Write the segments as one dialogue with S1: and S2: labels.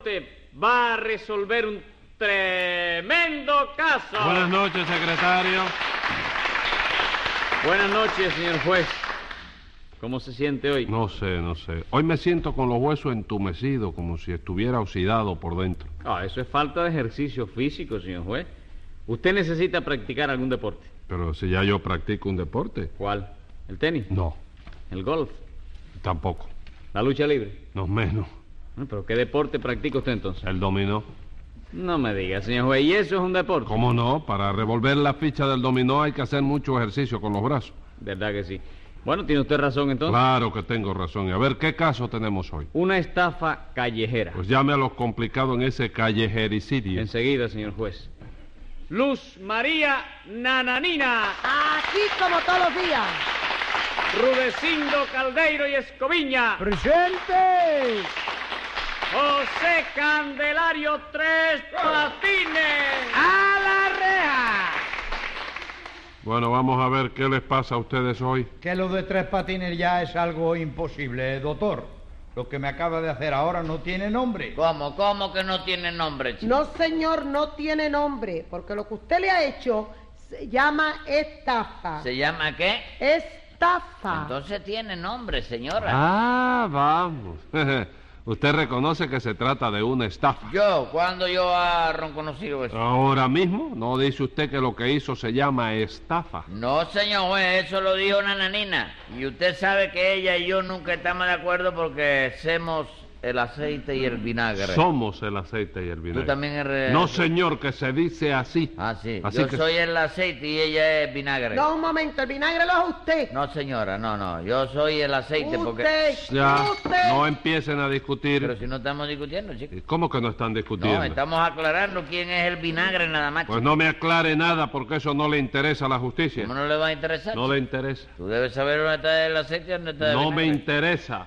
S1: Te va a resolver un tremendo caso.
S2: Buenas noches, secretario.
S1: Buenas noches, señor juez. ¿Cómo se siente hoy?
S2: No sé. Hoy me siento con los huesos entumecidos, como si estuviera oxidado por dentro.
S1: Eso es falta de ejercicio físico, señor juez. ¿Usted necesita practicar algún deporte?
S2: Pero si ya yo practico un deporte.
S1: ¿Cuál? ¿El tenis?
S2: No,
S1: ¿El golf?
S2: tampoco.
S1: ¿La lucha libre?
S2: No menos.
S1: ¿Pero qué deporte practica usted entonces?
S2: El dominó.
S1: No me diga, señor juez. ¿Y eso es un deporte?
S2: ¿Cómo no? Para revolver la ficha del dominó hay que hacer mucho ejercicio con los brazos.
S1: ¿Verdad que sí? Bueno, tiene usted razón entonces.
S2: Claro que tengo razón. Y a ver, ¿qué caso tenemos hoy?
S1: Una estafa callejera.
S2: Pues llame a los complicados en ese callejericidio.
S1: Enseguida, señor juez. Luz María Nananina.
S3: Aquí como todos los días.
S1: Rudecindo Caldeiro y Escoviña.
S3: ¡Presente!
S1: José Candelario Tres Patines.
S3: ¡A la reja!
S2: Bueno, vamos a ver qué les pasa a ustedes hoy.
S4: Que lo de Tres Patines ya es algo imposible, doctor. Lo que me acaba de hacer ahora no tiene nombre.
S5: ¿Cómo que no tiene nombre, chico?
S3: No, señor, no tiene nombre, porque lo que usted le ha hecho se llama estafa.
S5: ¿Se llama qué?
S3: Estafa.
S5: Entonces tiene nombre, señora.
S2: Ah, vamos. Usted reconoce que se trata de una estafa.
S5: ¿Cuándo yo he reconocido eso?
S2: Ahora mismo, ¿no dice usted que lo que hizo se llama estafa?
S5: No, señor juez, eso lo dijo Nananina. Y usted sabe que ella y yo nunca estamos de acuerdo porque hacemos el aceite y el vinagre.
S2: Somos el aceite y el vinagre.
S5: ¿Tú también eres...?
S2: No, señor, que se dice así.
S5: Ah, sí.
S2: Así
S5: Yo
S2: que...
S5: soy el aceite y ella es vinagre.
S3: No, un momento, el vinagre lo hace usted.
S5: No, señora, no. Yo soy el aceite porque...
S2: Ya,
S3: usted.
S2: no empiecen a discutir.
S5: Pero si no estamos discutiendo, chico.
S2: ¿Cómo que no están discutiendo?
S5: No, estamos aclarando quién es el vinagre nada más,
S2: Pues
S5: chico.
S2: no me aclare nada porque eso no le interesa a la justicia.
S5: ¿Cómo no le va a interesar?
S2: No le interesa.
S5: Tú debes saber dónde está el aceite y dónde está el
S2: No me
S5: vinagre.
S2: interesa.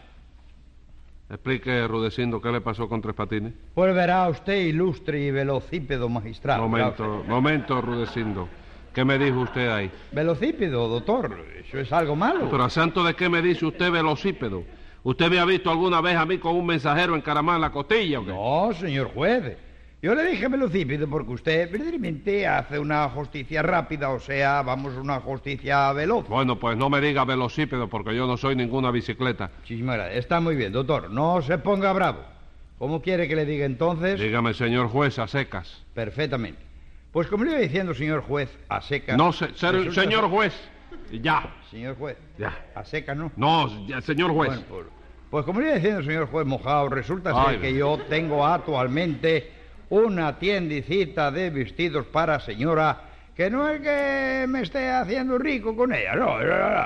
S2: Explique, Rudecindo, ¿qué le pasó con Tres Patines?
S4: Pues verá usted, ilustre y velocípedo magistral.
S2: Momento, Rudecindo. ¿Qué me dijo usted ahí?
S4: Velocípedo, doctor, eso es algo malo.
S2: Pero a santo de qué me dice usted velocípedo. ¿Usted me ha visto alguna vez a mí con un mensajero encaramado en la costilla o qué?
S4: No, señor juez. Yo le dije velocípedo porque usted verdaderamente hace una justicia rápida, o sea, vamos, una justicia veloz.
S2: Bueno, pues no me diga velocípedo porque yo no soy ninguna bicicleta.
S4: Muchísimas gracias. Está muy bien, doctor. No se ponga bravo. ¿Cómo quiere que le diga entonces?
S2: Dígame, señor juez, a secas.
S4: Perfectamente. Pues como le iba diciendo, señor juez, a seca...
S2: No,
S4: resulta
S2: señor
S4: ser-
S2: juez. Ya.
S4: Señor juez.
S2: Ya.
S4: A seca, ¿no?
S2: No, ya, señor juez.
S4: Bueno, pues como le iba diciendo, señor juez mojado, resulta ser
S2: Ay,
S4: que
S2: Dios.
S4: yo tengo actualmente una tiendicita de vestidos para señora, que no es que me esté haciendo rico con ella, no,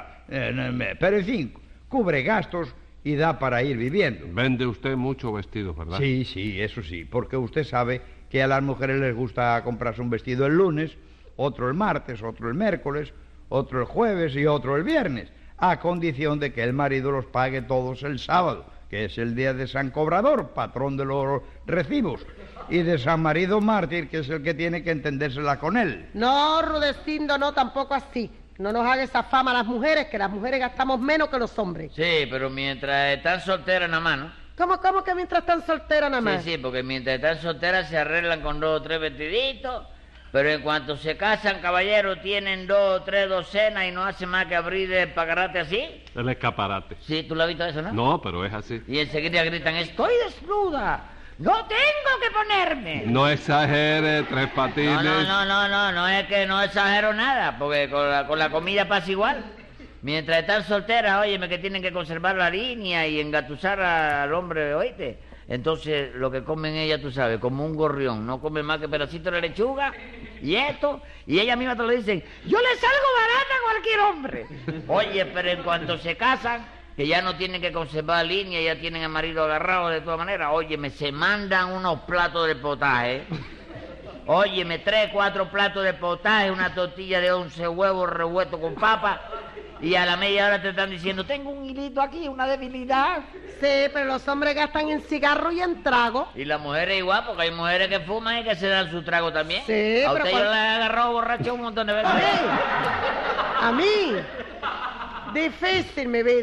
S4: pero en fin, cubre gastos y da para ir viviendo.
S2: Vende usted mucho vestido, ¿verdad?
S4: Sí, eso sí, porque usted sabe que a las mujeres les gusta comprarse un vestido el lunes, otro el martes, otro el miércoles, otro el jueves y otro el viernes, a condición de que el marido los pague todos el sábado, que es el día de San Cobrador, patrón de los recibos, y de San Marido Mártir, que es el que tiene que entendérsela con él.
S3: No, Rudecindo, no, tampoco así. No nos haga esa fama a las mujeres, que las mujeres gastamos menos que los hombres.
S5: Sí, pero mientras están solteras nada más, ¿no?
S3: ¿Cómo que mientras están solteras nada más?
S5: Sí, porque mientras están solteras se arreglan con 2 o 3 vestiditos, pero en cuanto se casan, caballeros, tienen 2 o 3 docenas y no hacen más que abrir el pagarate así.
S2: El escaparate.
S5: Sí, ¿tú lo has visto eso, no?
S2: No, pero es así.
S5: Y enseguida gritan, ¡estoy desnuda! ¡No tengo que ponerme!
S2: No exagere, Tres Patines.
S5: No es que no exagero nada, porque con la comida pasa igual. Mientras están solteras, óyeme, que tienen que conservar la línea y engatusar al hombre, oíste. Entonces, lo que comen ellas, tú sabes, como un gorrión, no comen más que pedacitos de lechuga y esto, y ellas mismas te lo dicen, yo le salgo barata a cualquier hombre. Oye, pero en cuanto se casan, que ya no tienen que conservar línea, ya tienen al marido agarrado de todas maneras, óyeme, se mandan unos platos de potaje. Óyeme, 3, 4 platos de potaje, una tortilla de 11 huevos revueltos con papa, y a la media hora te están diciendo, tengo un hilito aquí, una debilidad.
S3: Sí, pero los hombres gastan en cigarro y en trago.
S5: Y las mujeres igual, porque hay mujeres que fuman y que se dan su trago también.
S3: Sí,
S5: a
S3: pero
S5: usted yo le he agarrado borracho un montón de veces.
S3: A mí. Difícil, mi vida.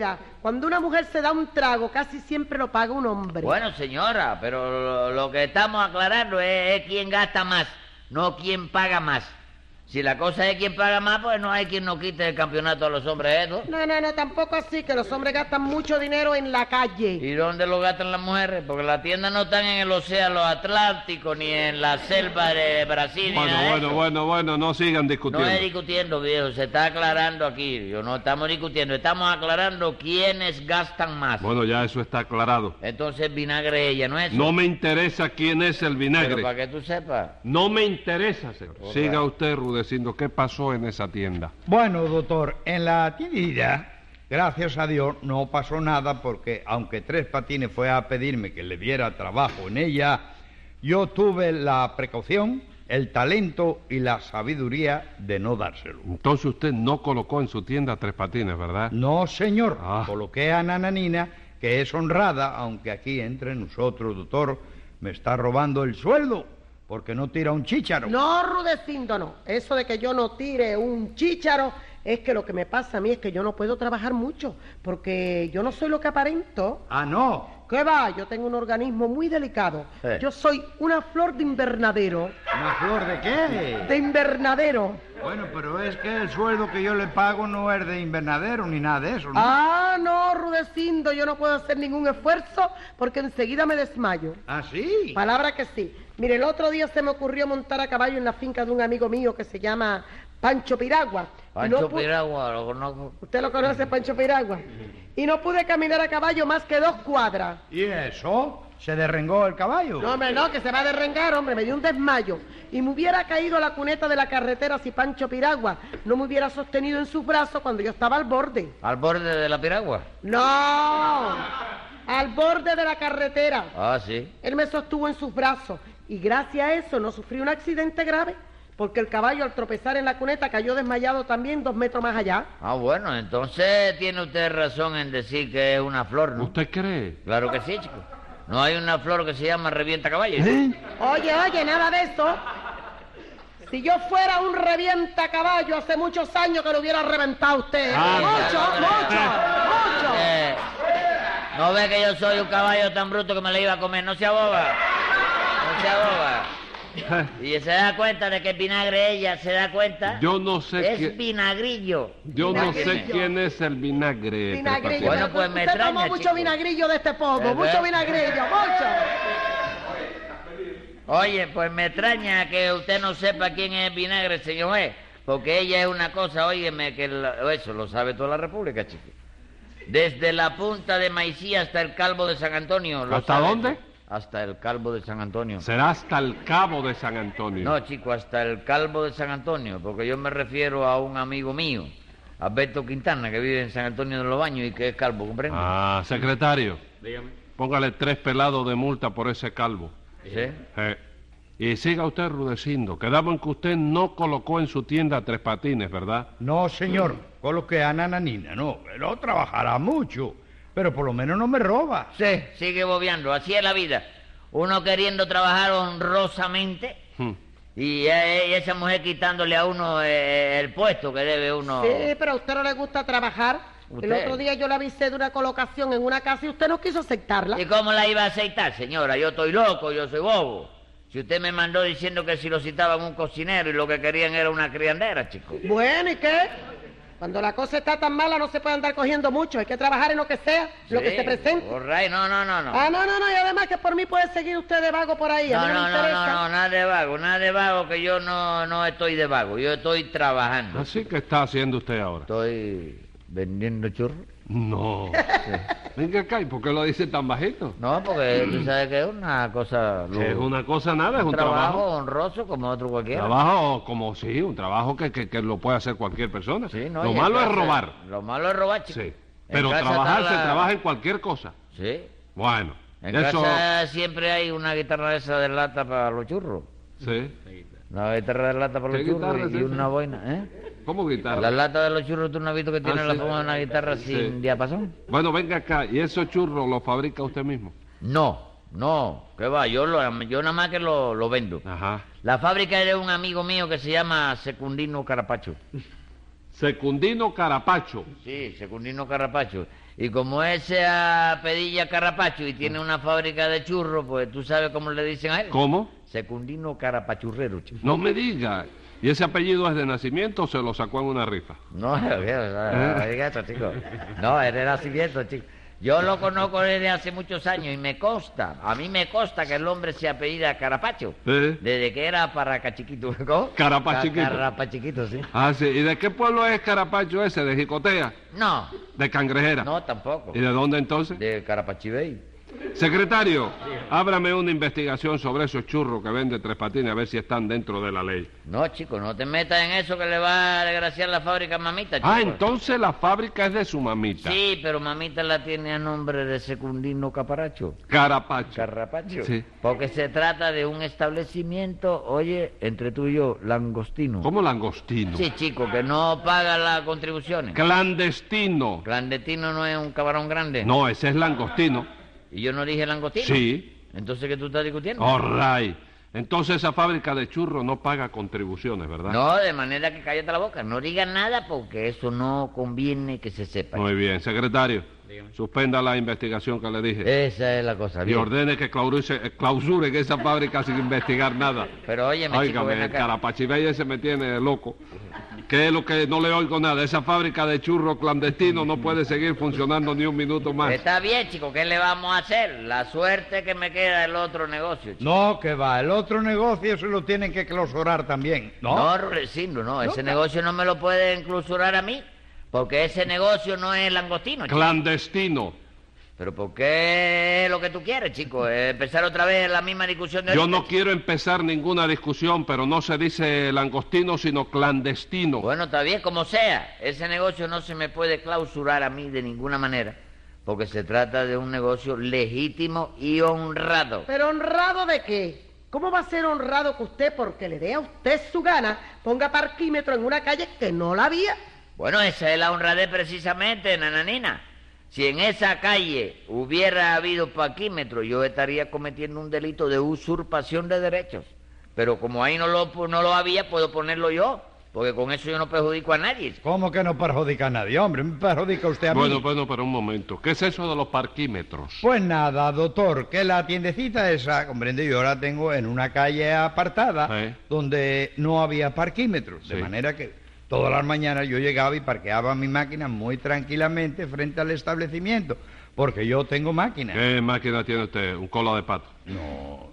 S3: Cuando una mujer se da un trago, casi siempre lo paga un hombre.
S5: Bueno, señora, pero lo que estamos aclarando es quién gasta más, no quién paga más. Si la cosa es quién paga más, pues no hay quien nos quite el campeonato a los hombres estos.
S3: No, tampoco así, que los hombres gastan mucho dinero en la calle.
S5: ¿Y dónde lo gastan las mujeres? Porque las tiendas no están en el océano Atlántico, ni en la selva de Brasil, ni nada de eso.
S2: Bueno, no sigan
S5: No
S2: discutiendo.
S5: es discutiendo, viejo, se está aclarando aquí. Yo no estamos discutiendo, estamos aclarando quiénes gastan más.
S2: Bueno, ya eso está aclarado.
S5: Entonces vinagre ella, ¿no es eso?
S2: No me interesa quién es el
S5: Pero
S2: vinagre.
S5: para que tú sepas.
S2: No me interesa, señor. Siga usted, Rudecindo, ¿qué pasó en esa tienda?
S4: Bueno, doctor, en la tiendita, gracias a Dios, no pasó nada porque aunque Tres Patines fue a pedirme que le diera trabajo en ella, yo tuve la precaución, el talento y la sabiduría de no dárselo.
S2: Entonces usted no colocó en su tienda Tres Patines, ¿verdad?
S4: No, señor,
S2: Ah.
S4: coloqué a Nananina, que es honrada, aunque aquí entre nosotros, doctor, me está robando el sueldo, porque no tira un chícharo.
S3: No, Rudecindo, no. Eso de que yo no tire un chícharo es que lo que me pasa a mí es que yo no puedo trabajar mucho, porque yo no soy lo que aparento.
S4: Ah, no.
S3: ¿Qué va? Yo tengo un organismo muy delicado.
S5: Sí.
S3: Yo soy una flor de invernadero.
S4: ¿Una flor de qué?
S3: De invernadero.
S4: Bueno, pero es que el sueldo que yo le pago no es de invernadero ni nada de eso, ¿no?
S3: Ah, no, Rudecindo, yo no puedo hacer ningún esfuerzo porque enseguida me desmayo.
S4: ¿Ah, sí?
S3: Palabra que sí. Mire, el otro día se me ocurrió montar a caballo en la finca de un amigo mío que se llama Pancho Piragua. Y no
S5: Pancho
S3: pu-
S5: Piragua, lo conozco.
S3: ¿Usted lo conoce, Pancho Piragua? Y no pude caminar a caballo más que 2 cuadras.
S4: ¿Y eso? ¿Se derrengó el caballo?
S3: No, hombre, no, que se va a derrengar, hombre, me dio un desmayo. Y me hubiera caído a la cuneta de la carretera si Pancho Piragua no me hubiera sostenido en sus brazos cuando yo estaba al borde.
S5: ¿Al borde de la piragua?
S3: ¡No! Al borde de la carretera.
S5: Ah, sí.
S3: Él me sostuvo en sus brazos y gracias a eso no sufrí un accidente grave, porque el caballo al tropezar en la cuneta cayó desmayado también 2 metros más allá.
S5: Ah, bueno, entonces tiene usted razón en decir que es una flor, ¿no?
S2: ¿Usted cree?
S5: Claro que sí, chico. No hay una flor que se llama revienta caballo.
S3: Oye, nada de eso. Si yo fuera un revienta caballo hace muchos años que lo hubiera reventado usted.
S2: Ah,
S3: Mucho.
S5: ¿No ve que yo soy un caballo tan bruto que me le iba a comer? No se aboba. No se aboba. Y se da cuenta de que es vinagre ella, ¿se da cuenta?
S2: Yo no sé
S5: Es
S2: quién...
S5: vinagrillo.
S2: Yo no sé
S3: Vinagrillo.
S2: quién es el vinagre. Tres
S3: Vinagrillo.
S2: Patines.
S5: Bueno, pues me
S3: usted tomó
S5: extraña,
S3: mucho
S5: chico.
S3: vinagrillo de este pomo,
S5: ¿Verdad?
S3: mucho vinagrillo, mucho.
S5: Oye, pues me extraña que usted no sepa quién es vinagre, señor juez. Porque ella es una cosa, óyeme, que eso lo sabe toda la República, chico. Desde la punta de Maicía hasta el Calvo de San Antonio. ¿lo
S2: ¿Hasta
S5: sabe?
S2: dónde?
S5: Hasta el Calvo de San Antonio.
S2: Será hasta el Cabo de San Antonio.
S5: No, chico, hasta el Calvo de San Antonio, porque yo me refiero a un amigo mío, Alberto Quintana, que vive en San Antonio de los Baños y que es calvo, ¿comprende?
S2: Ah, secretario,
S1: Dígame.
S2: póngale 3 pelados de multa por ese calvo.
S5: ¿Sí?
S2: Y siga usted, Rudecindo. Quedamos en que usted no colocó en su tienda Tres Patines, ¿verdad?
S4: No, señor, coloqué a Nananina, no. No trabajará mucho, pero por lo menos no me roba.
S5: Sí, sigue bobeando, así es la vida. Uno queriendo trabajar honrosamente
S2: Hmm.
S5: y esa mujer quitándole a uno el puesto que debe uno.
S3: Sí, pero a usted no le gusta trabajar.
S5: ¿Usted?
S3: El otro día yo le avisé de una colocación en una casa y usted no quiso aceptarla.
S5: ¿Y cómo la iba a aceitar, señora? Yo estoy loco, yo soy bobo. Si usted me mandó diciendo que si lo citaban un cocinero y lo que querían era una criandera, chico.
S3: Bueno, ¿y qué? Cuando la cosa está tan mala no se puede andar cogiendo mucho. Hay que trabajar en lo que sea, lo que
S5: Sí,
S3: se presente.
S5: all right. No.
S3: Ah, no, y además que por mí puede seguir usted de vago por ahí. A mí no me interesa.
S5: No, nada de vago, que yo no estoy de vago, yo estoy trabajando.
S2: Así que está haciendo usted ahora.
S5: Estoy vendiendo churros.
S2: No. Venga acá, ¿y por qué lo dice tan bajito?
S5: No, porque tú sabes que es una cosa...
S2: Es una cosa nada, es un
S5: trabajo
S2: trabajo.
S5: honroso como otro cualquiera.
S2: Trabajo como sí, un trabajo que lo puede hacer cualquier persona.
S5: Sí, no,
S2: Lo
S5: y en
S2: malo es
S5: casa-
S2: robar.
S5: Lo malo es robar, chico.
S2: Sí.
S5: En
S2: Pero
S5: casa
S2: trabajar
S5: está
S2: se
S5: la-
S2: trabaja en cualquier cosa.
S5: Sí.
S2: Bueno,
S5: En
S2: eso...
S5: casa siempre hay una guitarra esa de lata para los churros.
S2: Sí.
S5: Una guitarra de lata para los
S2: ¿Qué guitarra
S5: churros
S2: es
S5: y
S2: esa?
S5: una boina, ¿eh?
S2: ¿Cómo guitarra?
S5: La lata de los churros, ¿tú no has visto que tiene
S2: Ah,
S5: la
S2: sí.
S5: forma de una guitarra
S2: Sí.
S5: sin diapasón?
S2: Bueno, venga acá, ¿y esos churros los fabrica usted mismo?
S5: No, ¿qué va? Yo nada más que lo vendo.
S2: Ajá.
S5: La fábrica es de un amigo mío que se llama Secundino Carapacho.
S2: Secundino Carapacho.
S5: Sí, Secundino Carapacho. Y como ese apellida Carapacho y tiene una fábrica de churros, pues tú sabes cómo le dicen a él.
S2: ¿Cómo?
S5: Secundino Carapachurrero, chico.
S2: No me diga. ¿Y ese apellido es de nacimiento o se lo sacó en una rifa?
S5: No, no diga esto, chico. No, es de nacimiento, chico. Yo lo conozco desde hace muchos años y me consta, a mí me consta que el hombre se apellida Carapacho.
S2: ¿Eh?
S5: Desde que era Paracachiquito. ¿Cómo?
S2: Carapachiquito.
S5: Carapachiquito, sí.
S2: Ah, sí. ¿Y de qué pueblo es Carapacho ese? ¿De Jicotea?
S5: No,
S2: ¿De Cangrejera?
S5: no tampoco.
S2: ¿Y de dónde entonces?
S5: De Carapachibey.
S2: Secretario, ábrame una investigación sobre esos churros que vende Tres Patines, a ver si están dentro de la ley.
S5: No, chico, no te metas en eso que le va a desgraciar la fábrica a mamita, chico.
S2: Ah, entonces la fábrica es de su mamita.
S5: Sí, pero mamita la tiene a nombre de Secundino Caparacho.
S2: Carapacho.
S5: Carrapacho.
S2: Sí.
S5: Porque se trata de un establecimiento, oye, entre tú y yo, langostino.
S2: ¿Cómo langostino?
S5: Sí, chico, que no paga las contribuciones.
S2: Clandestino.
S5: Clandestino no es un camarón grande.
S2: No, ese es langostino.
S5: ¿Y yo no dije langostino?
S2: Sí.
S5: Entonces, ¿qué tú estás discutiendo?
S2: All right. Entonces esa fábrica de churros no paga contribuciones, ¿verdad?
S5: No, de manera que cállate la boca. No digas nada porque eso no conviene que se sepa.
S2: Muy bien. Secretario, suspenda la investigación que le dije.
S5: Esa es la cosa.
S2: Y
S5: bien.
S2: ordene que clausuren esa fábrica sin investigar nada.
S5: Pero óyeme, chico, ven
S2: Óigame,
S5: acá.
S2: Carapachibey ese me tiene loco. ¿Qué es lo que no le oigo nada? Esa fábrica de churros clandestinos no puede seguir funcionando ni un minuto más.
S5: Está bien, chico, ¿qué le vamos a hacer? La suerte que me queda el otro negocio, chico.
S4: No, que va, el otro negocio se lo tienen que clausurar también.
S5: No, Rudecindo, no. Ese negocio no me lo pueden clausurar a mí, porque ese negocio no es langostino, chico.
S2: Clandestino.
S5: Pero ¿por qué es lo que tú quieres, chico? ¿Empezar otra vez la misma discusión de
S2: Yo
S5: ahorita,
S2: no
S5: chico?
S2: quiero empezar ninguna discusión, pero no se dice langostino, sino clandestino.
S5: Bueno, está bien, como sea. Ese negocio no se me puede clausurar a mí de ninguna manera, porque se trata de un negocio legítimo y honrado.
S3: ¿Pero honrado de qué? ¿Cómo va a ser honrado que usted, porque le dé a usted su gana, ponga parquímetro en una calle que no la había?
S5: Bueno, esa es la honradez precisamente, nananina. Si en esa calle hubiera habido parquímetro, yo estaría cometiendo un delito de usurpación de derechos. Pero como ahí no lo había, puedo ponerlo yo, porque con eso yo no perjudico a nadie.
S4: ¿Cómo que no perjudica a nadie, hombre? Me perjudica usted a mí.
S2: Bueno, pero un momento. ¿Qué es eso de los parquímetros?
S4: Pues nada, doctor, que la tiendecita esa, comprende, yo la tengo en una calle apartada, donde no había parquímetros, de
S2: Sí.
S4: manera que todas las mañanas yo llegaba y parqueaba mi máquina muy tranquilamente frente al establecimiento, porque yo tengo máquina.
S2: ¿Qué máquina tiene usted? ¿Un cola de pato?
S4: No,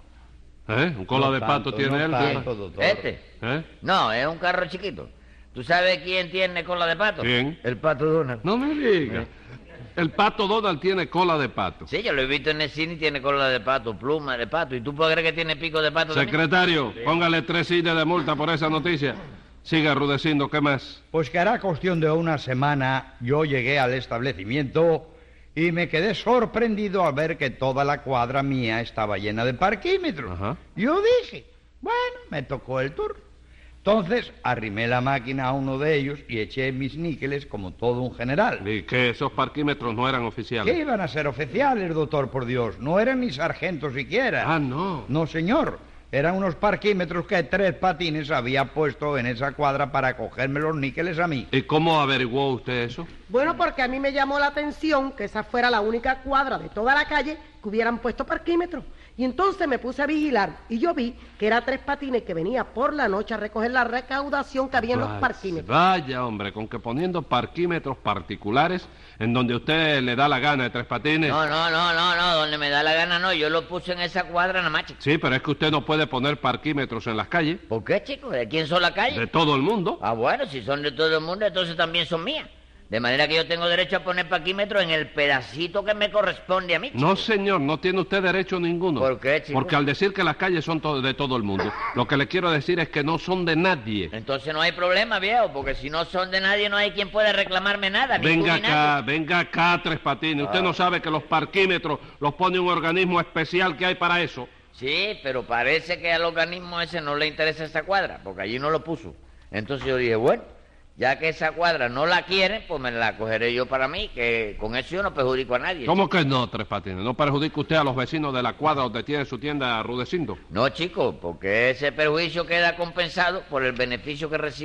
S2: ¿Un cola
S4: no
S2: de pato
S4: tanto,
S2: tiene
S4: no
S2: él?
S4: tanto, doctor.
S5: ¿Este?
S2: ¿Eh?
S5: No, es un carro chiquito. ¿Tú sabes quién tiene cola de pato?
S2: ¿Quién?
S5: El pato Donald.
S2: No me diga. El pato Donald tiene cola de pato.
S5: Sí, yo lo he visto en el cine y tiene cola de pato, pluma de pato. ¿Y tú puedes creer que tiene pico de pato también?
S2: Secretario, póngale 3 sillas de multa por esa noticia. Siga, Rudecindo, ¿qué más?
S4: Pues que hará cuestión de una semana yo llegué al establecimiento y me quedé sorprendido al ver que toda la cuadra mía estaba llena de parquímetros.
S2: Ajá.
S4: Yo dije, bueno, me tocó el turno. Entonces arrimé la máquina a uno de ellos y eché mis níqueles como todo un general.
S2: Y que esos parquímetros no eran
S4: ¿Qué
S2: oficiales.
S4: iban a ser oficiales, doctor, por Dios? No eran ni sargentos siquiera.
S2: Ah, no.
S4: No, señor. Eran unos parquímetros que Tres Patines había puesto en esa cuadra para cogerme los níqueles a mí.
S2: ¿Y cómo averiguó usted eso?
S3: Bueno, porque a mí me llamó la atención que esa fuera la única cuadra de toda la calle que hubieran puesto parquímetros. Y entonces me puse a vigilar y yo vi que era Tres Patines que venía por la noche a recoger la recaudación que había en los parquímetros.
S2: Vaya, hombre, con que poniendo parquímetros particulares en donde usted le da la gana de Tres Patines.
S5: No, donde me da la gana no, yo lo puse en esa cuadra nada más, chico.
S2: Sí, pero es que usted no puede poner parquímetros en las calles.
S5: ¿Por qué, chico? ¿De quién son las calles?
S2: De todo el mundo.
S5: Ah, bueno, si son de todo el mundo, entonces también son mías. De manera que yo tengo derecho a poner parquímetros en el pedacito que me corresponde a mí, chico.
S2: No, señor, no tiene usted derecho ninguno.
S5: ¿Por qué, chico?
S2: Porque al decir que las calles son de todo el mundo, lo que le quiero decir es que no son de nadie.
S5: Entonces no hay problema, viejo, porque si no son de nadie no hay quien pueda reclamarme nada. Ni
S2: Venga
S5: tú ni nadie.
S2: venga acá, Tres Patines. Usted no sabe que los parquímetros los pone un organismo especial que hay para eso.
S5: Sí, pero parece que al organismo ese no le interesa esa cuadra, porque allí no lo puso. Entonces yo dije, bueno, ya que esa cuadra no la quieren, pues me la cogeré yo para mí, que con eso yo no perjudico a nadie.
S2: ¿Cómo que no, Tres Patines? ¿No perjudica usted a los vecinos de la cuadra donde tiene su tienda Rudecindo?
S5: No, chico, porque ese perjuicio queda compensado por el beneficio que reciben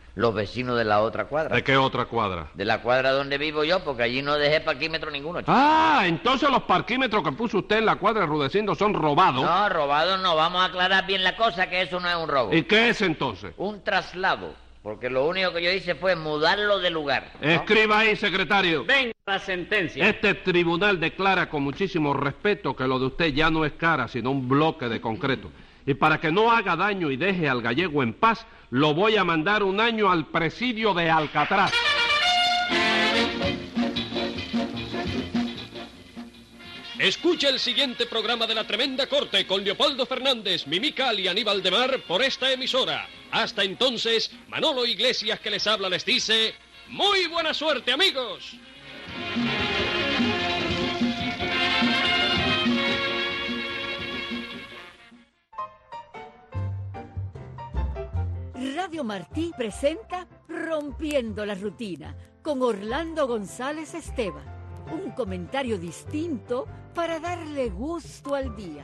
S5: los vecinos de la otra cuadra.
S2: ¿De qué otra cuadra?
S5: De la cuadra donde vivo yo, porque allí no dejé parquímetro ninguno, chico.
S2: Ah, entonces los parquímetros que puso usted en la cuadra de Rudecindo son robados.
S5: No, robado no. Vamos a aclarar bien la cosa, que eso no es un robo.
S2: ¿Y qué es entonces?
S5: Un traslado. Porque lo único que yo hice fue mudarlo de lugar, ¿no?
S2: Escriba ahí, secretario.
S1: Venga la sentencia.
S2: Este tribunal declara con muchísimo respeto que lo de usted ya no es cara, sino un bloque de concreto. Y para que no haga daño y deje al gallego en paz, lo voy a mandar un año al presidio de Alcatraz.
S6: Escucha el siguiente programa de La Tremenda Corte con Leopoldo Fernández, Mimical y Aníbal de Mar por esta emisora. Hasta entonces, Manolo Iglesias, que les habla, les dice: ¡muy buena suerte, amigos!
S7: Radio Martí presenta Rompiendo la Rutina con Orlando González Esteban. Un comentario distinto para darle gusto al día.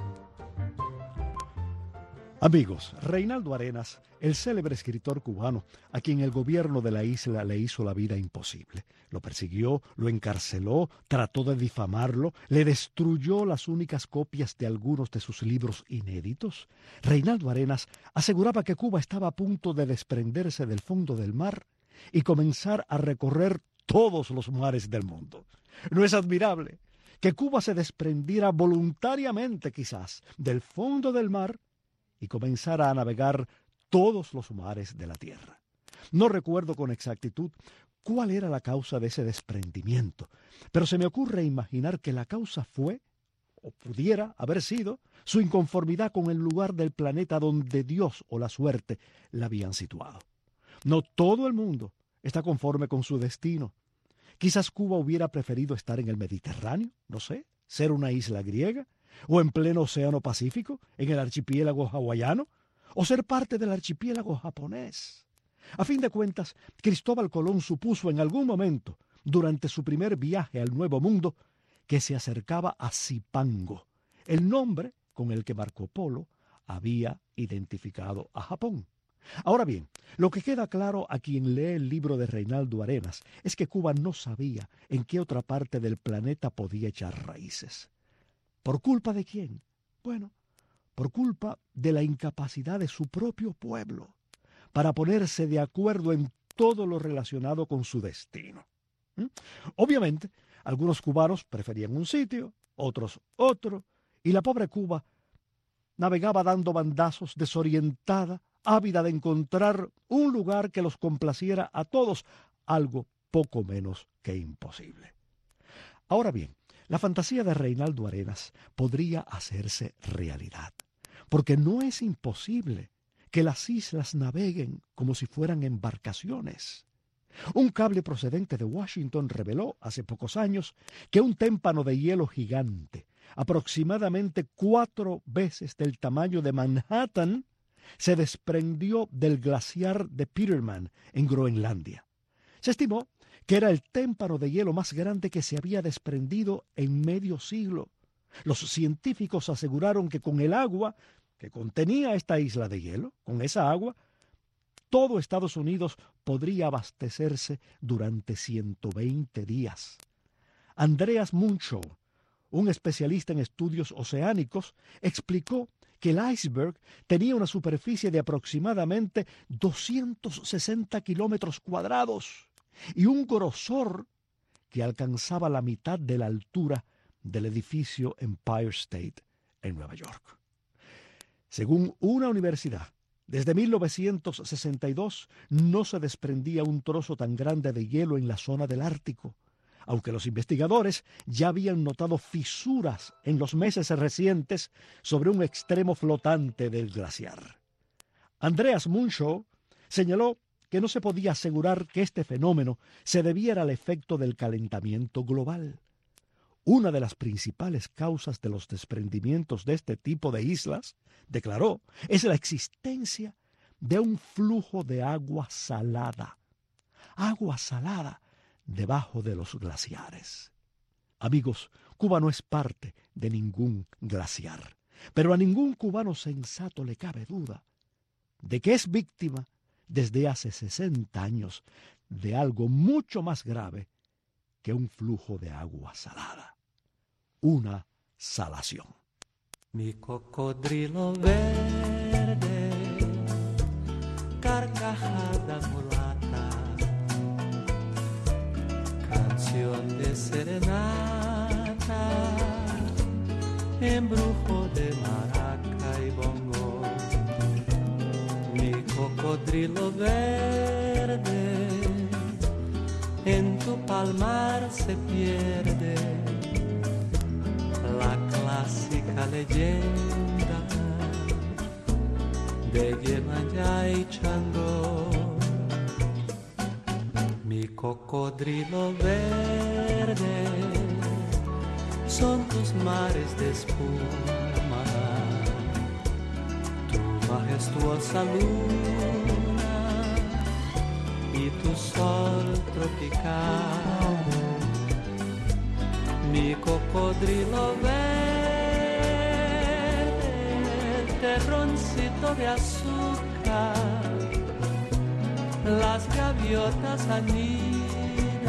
S8: Amigos, Reinaldo Arenas, el célebre escritor cubano, a quien el gobierno de la isla le hizo la vida imposible. Lo persiguió, lo encarceló, trató de difamarlo, le destruyó las únicas copias de algunos de sus libros inéditos. Reinaldo Arenas aseguraba que Cuba estaba a punto de desprenderse del fondo del mar y comenzar a recorrer todos los mares del mundo. ¿No es admirable que Cuba se desprendiera voluntariamente, quizás, del fondo del mar y comenzara a navegar todos los mares de la tierra? No recuerdo con exactitud cuál era la causa de ese desprendimiento, pero se me ocurre imaginar que la causa fue, o pudiera haber sido, su inconformidad con el lugar del planeta donde Dios o la suerte la habían situado. No todo el mundo está conforme con su destino. Quizás Cuba hubiera preferido estar en el Mediterráneo, no sé, ser una isla griega, o en pleno Océano Pacífico, en el archipiélago hawaiano, o ser parte del archipiélago japonés. A fin de cuentas, Cristóbal Colón supuso en algún momento, durante su primer viaje al Nuevo Mundo, que se acercaba a Zipango, el nombre con el que Marco Polo había identificado a Japón. Ahora bien, lo que queda claro a quien lee el libro de Reinaldo Arenas es que Cuba no sabía en qué otra parte del planeta podía echar raíces. ¿Por culpa de quién? Bueno, por culpa de la incapacidad de su propio pueblo para ponerse de acuerdo en todo lo relacionado con su destino. Obviamente, algunos cubanos preferían un sitio, otros otro, y la pobre Cuba navegaba dando bandazos, desorientada, ávida de encontrar un lugar que los complaciera a todos, algo poco menos que imposible. Ahora bien, la fantasía de Reinaldo Arenas podría hacerse realidad, porque no es imposible que las islas naveguen como si fueran embarcaciones. Un cable procedente de Washington reveló hace pocos años que un témpano de hielo gigante, aproximadamente 4 veces del tamaño de Manhattan, se desprendió del glaciar de Petermann en Groenlandia. Se estimó que era el témpano de hielo más grande que se había desprendido en medio siglo. Los científicos aseguraron que con el agua que contenía esta isla de hielo, con esa agua, todo Estados Unidos podría abastecerse durante 120 días. Andreas Munchow, un especialista en estudios oceánicos, explicó que el iceberg tenía una superficie de aproximadamente 260 kilómetros cuadrados y un grosor que alcanzaba la mitad de la altura del edificio Empire State en Nueva York. Según una universidad, desde 1962 no se desprendía un trozo tan grande de hielo en la zona del Ártico, aunque los investigadores ya habían notado fisuras en los meses recientes sobre un extremo flotante del glaciar. Andreas Munchow señaló que no se podía asegurar que este fenómeno se debiera al efecto del calentamiento global. Una de las principales causas de los desprendimientos de este tipo de islas, declaró, es la existencia de un flujo de agua salada debajo de los glaciares. Amigos, Cuba no es parte de ningún glaciar, pero a ningún cubano sensato le cabe duda de que es víctima desde hace 60 años de algo mucho más grave que un flujo de agua salada, una salación.
S9: Mi cocodrilo verde, carcajada mulata, canción de serenata, embrujo de maraca y bongo. Mi cocodrilo verde, en tu palmar se pierde la clásica leyenda de Yemayá y Changó. Mi cocodrilo verde son tus mares de espuma, tu majestuosa luna y tu sol tropical. Mi cocodrilo verde, terroncito de azúcar, las gaviotas anidan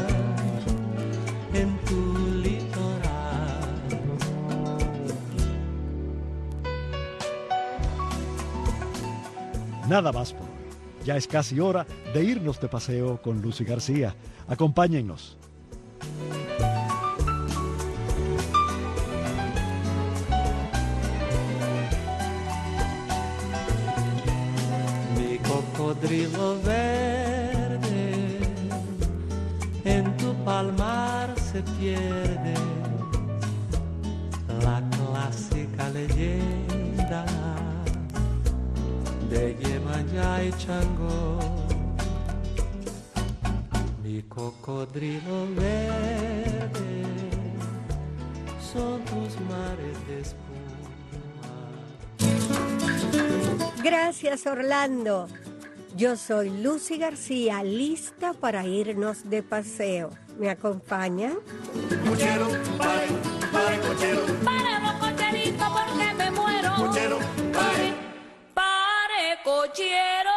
S9: en tu litoral.
S8: Nada más por hoy. Ya es casi hora de irnos de paseo con Lucy García. Acompáñennos.
S9: Mi cocodrilo verde, en tu palmar se pierde la clásica leyenda de Yemayá y Changó. Mi cocodrilo verde son tus mares de espuma.
S10: Gracias, Orlando. Yo soy Lucy García, lista para irnos de paseo. ¿Me acompañan?
S11: Cochero, pare, pare, cochero.
S12: Pare los cocheritos porque me muero.
S11: Cochero, pare.
S12: Pare, cochero.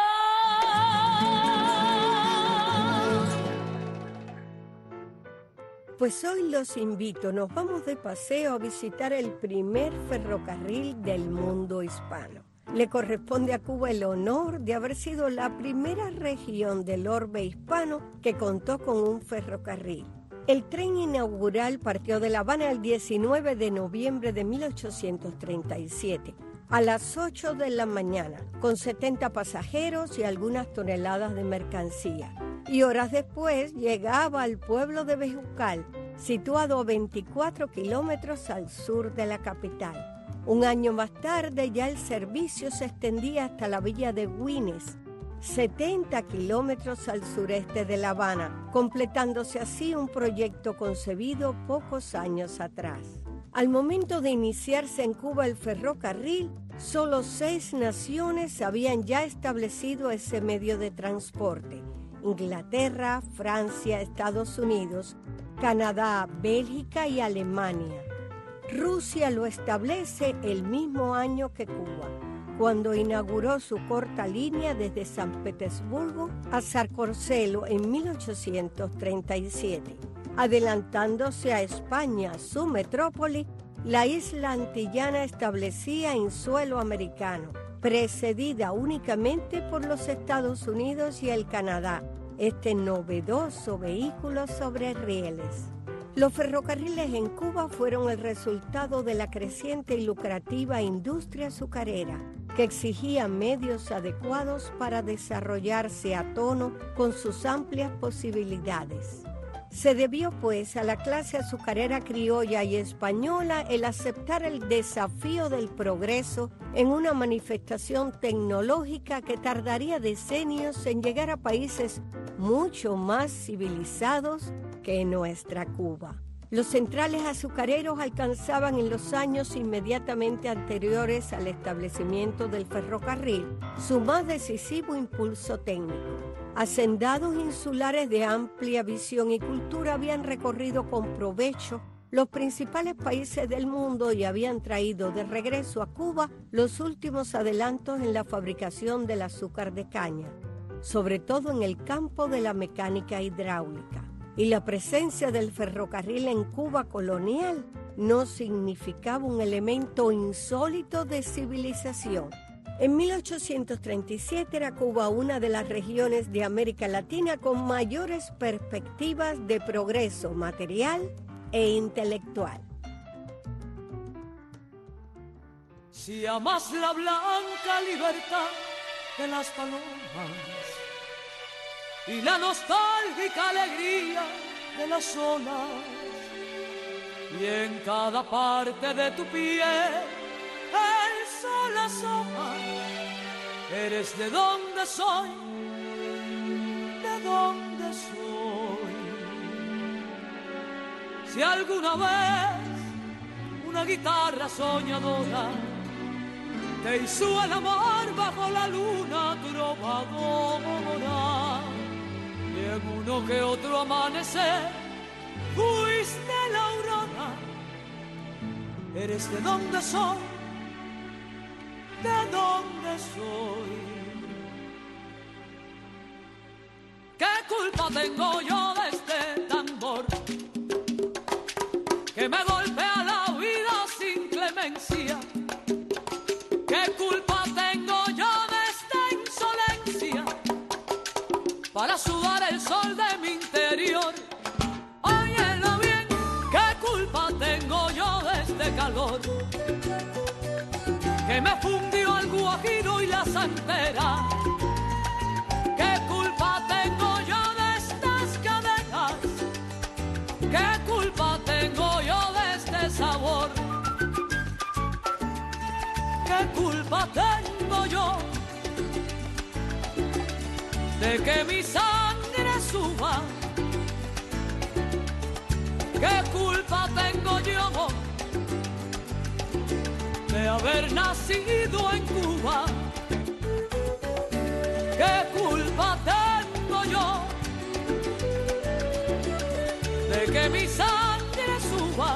S10: Pues hoy los invito, nos vamos de paseo a visitar el primer ferrocarril del mundo hispano. Le corresponde a Cuba el honor de haber sido la primera región del orbe hispano que contó con un ferrocarril. El tren inaugural partió de La Habana el 19 de noviembre de 1837, a las 8 de la mañana, con 70 pasajeros y algunas toneladas de mercancía. Y horas después llegaba al pueblo de Bejucal, situado a 24 kilómetros al sur de la capital. Un año más tarde ya el servicio se extendía hasta la villa de Güines, 70 kilómetros al sureste de La Habana, completándose así un proyecto concebido pocos años atrás. Al momento de iniciarse en Cuba el ferrocarril, solo 6 naciones habían ya establecido ese medio de transporte: Inglaterra, Francia, Estados Unidos, Canadá, Bélgica y Alemania. Rusia lo establece el mismo año que Cuba, cuando inauguró su corta línea desde San Petersburgo a Zarcórcelo en 1837. Adelantándose a España, su metrópoli, la isla antillana establecía en suelo americano, precedida únicamente por los Estados Unidos y el Canadá, este novedoso vehículo sobre rieles. Los ferrocarriles en Cuba fueron el resultado de la creciente y lucrativa industria azucarera, que exigía medios adecuados para desarrollarse a tono con sus amplias posibilidades. Se debió, pues, a la clase azucarera criolla y española el aceptar el desafío del progreso en una manifestación tecnológica que tardaría decenios en llegar a países mucho más civilizados que nuestra Cuba. Los centrales azucareros alcanzaban en los años inmediatamente anteriores al establecimiento del ferrocarril su más decisivo impulso técnico. Hacendados insulares de amplia visión y cultura habían recorrido con provecho los principales países del mundo y habían traído de regreso a Cuba los últimos adelantos en la fabricación del azúcar de caña, sobre todo en el campo de la mecánica hidráulica. Y la presencia del ferrocarril en Cuba colonial no significaba un elemento insólito de civilización. En 1837 era Cuba una de las regiones de América Latina con mayores perspectivas de progreso material e intelectual.
S9: Si amas la blanca libertad de las palomas y la nostálgica alegría de las olas, y en cada parte de tu piel el sol asoma, eres de donde soy, de donde soy. Si alguna vez una guitarra soñadora te hizo el amor bajo la luna trovadora, y en uno que otro amanecer fuiste la aurora, eres de donde soy, de donde soy. ¿Qué culpa tengo yo de este tambor que me golpea la vida sin clemencia? ¿Qué culpa tengo yo de esta insolencia para sudar el sol de mi interior? Óyelo bien, ¿qué culpa tengo yo de este calor que me fundió el guajiro y la santera? ¿Qué culpa tengo yo de estas cadenas? ¿Qué culpa tengo yo de este sabor? ¿Qué culpa tengo yo de que mi sangre suba? ¿Qué culpa tengo yo de haber nacido en Cuba? ¿Qué culpa tengo yo de que mi sangre suba?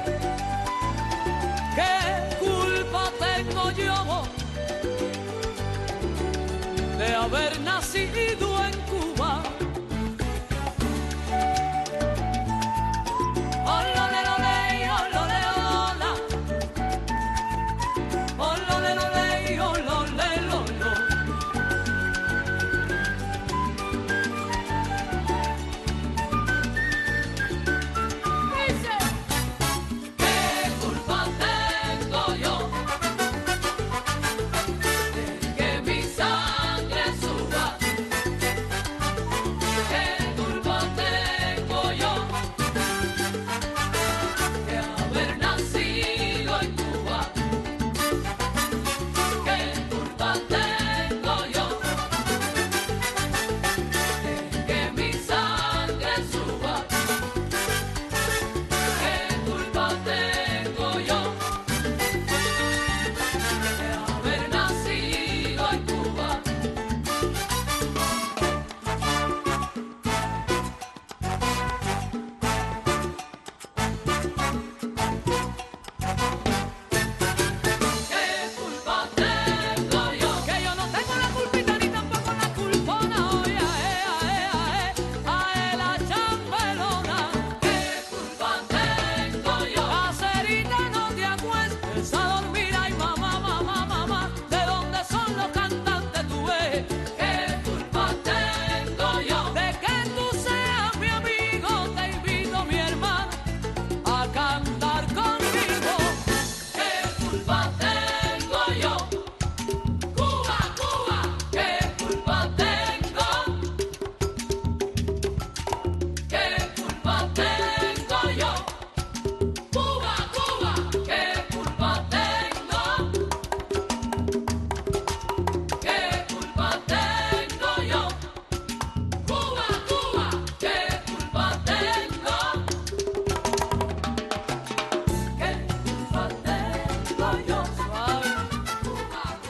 S9: ¿Qué culpa tengo yo de haber nacido